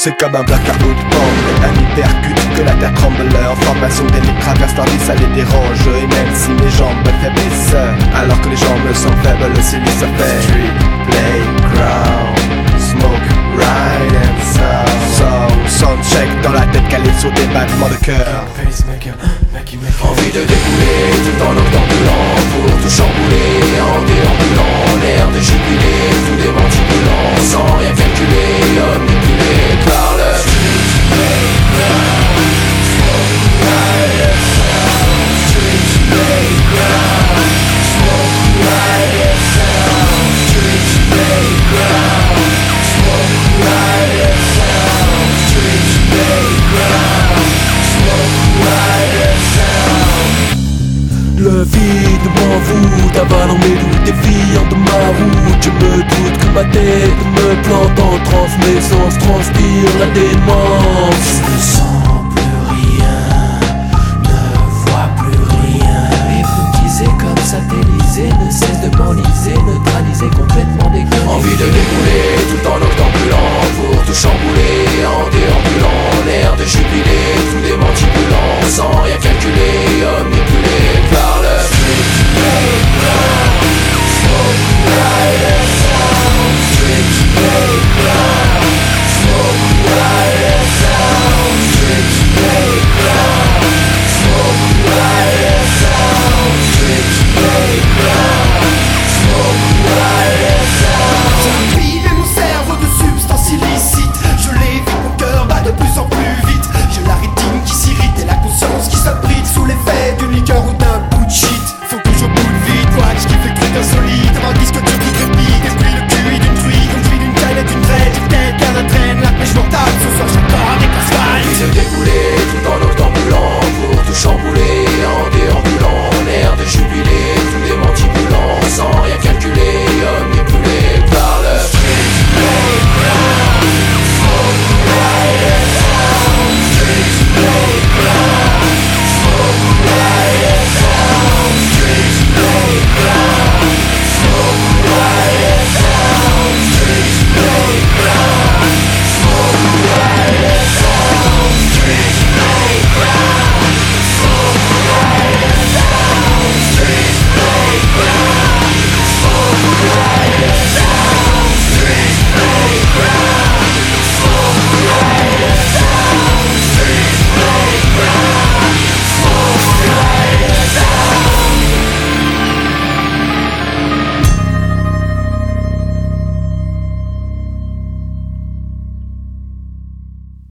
C'est comme un blackout bomb, un hypercute que la terre tremble. En formation d'élite traverse leur vie, ça les dérange. Et même si mes jambes me faiblissent, alors que les jambes me sont faibles, le silly ça fait street, playground, smoke, ride and soundcheck dans la tête calée sur des battements de cœur. Envie de découler tout en octambulant, pour tout chambouler en déambulant, l'air déjubilé, tout démantibulant, sans rien calculer, omnibulé par le street playground, smoke, ride and sound, street playground, smoke, ride and sound, street playground, smoke, ride and sound, street playground, smoke, ride and sound. Le vide m'envoûte, avalant mes doutes, défiant de ma route. Je me doute que ma tête me plante en transe, mes sens transpirent la démence.